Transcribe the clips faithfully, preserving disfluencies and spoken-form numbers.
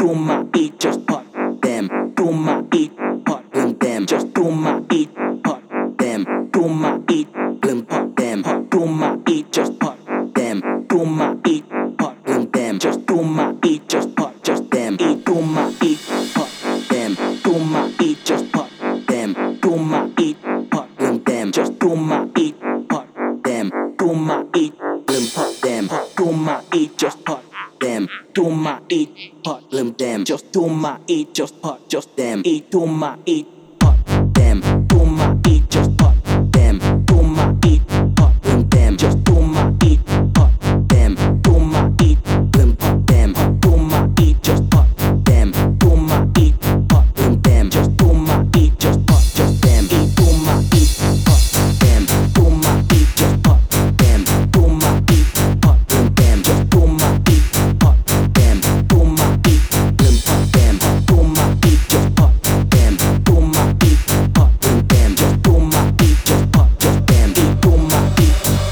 do my eat, just put them, do my eat, put them, just do my eat, put them, do my eat, put them, do my eat, just put them, do my eat, put them, just do my eat, just put just them, eat, do my eat, put them, do my eat, just put them, do my eat, put them, just do my eat, put them, do my eat, put them, do my eat, just put them, do my eat, put them, just do my eat, just put just them, eat, do my eat, put them, do my eat, just put them, do my eat, put them, just do my eat, put them, do my eat, put them, do my eat, just put them, do my eat, put them, just do my eat, just put just them, eat, do my eat, put them, do my eat, just put them, do my eat, put them, just do my eat, put them, do my eat, put them, do my eat, just put them, do my eat, put them, just do my eat, just put just them, eat, do my eat.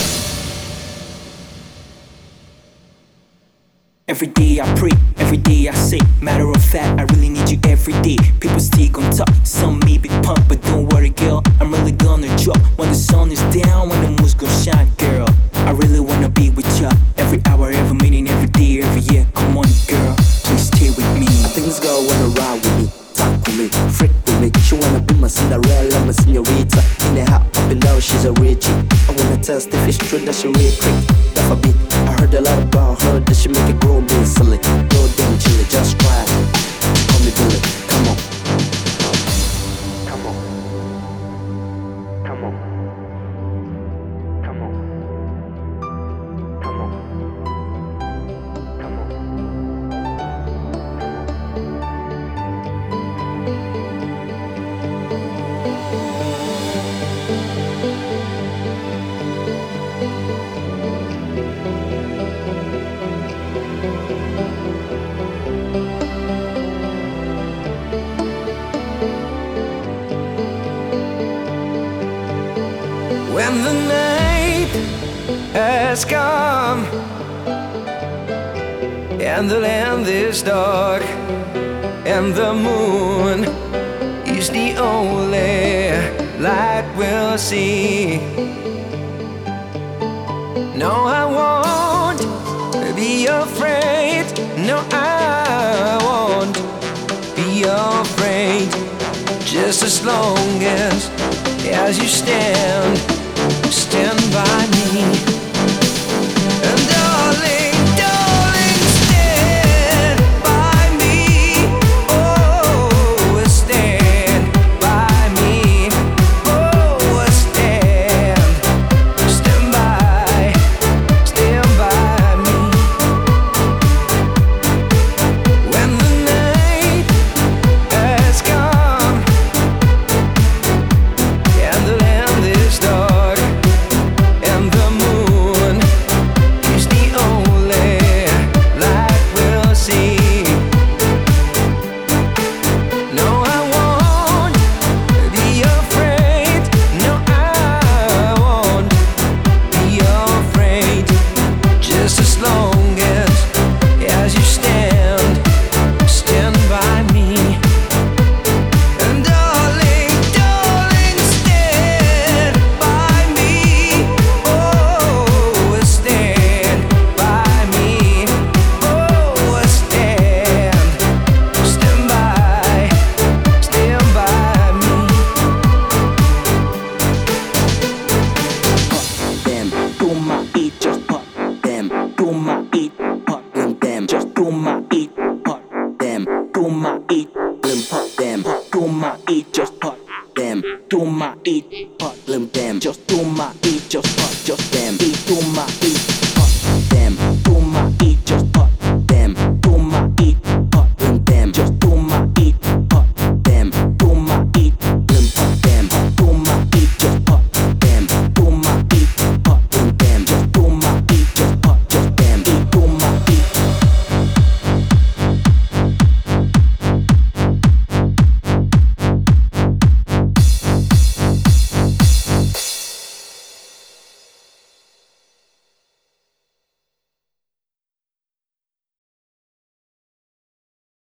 Every day I pray, every day I say, matter of fact, I really need you every day. People still gon' talk, some may be punk, but don't worry girl, I'm really gonna drop when the sun is down, when the moon's gon' shine, girl. I really wanna be with ya, every hour, every minute, every day, every year. Come on girl, please stay with me. I think this girl wanna ride with me, talk with me, freak with me. She wanna be my Cinderella, my señorita. In the hop, up and down, she's a Richie. I wanna test if it's true that she real quick. That for me, I heard a lot about her, that she make it grow me silly. Go damn chilly, just try it. Call me Billy, come on. Come on. Come on. Come on. Come on. Come on. When the night has come and the land is dark and the moon is the only light we'll see. No, I won't be afraid. No, I won't be afraid. Just as long as as you stand, stand by me. And darling, darling, stand by me. Oh, stand by me. Oh, stand, stand by, stand by me. When the night has come and the land is dark and the moon is the only light we'll see. No, I won't be afraid. No, I won't be afraid. Just as long as as you stand, stand by me. And darling, darling, stand by me. Oh, stand by me. Oh, stand, stand by, stand by me. Them, do my eat, just put them, do my eat, put them, just do my eat, put them, do my eat, put them, do my eat, just put them, do my eat, put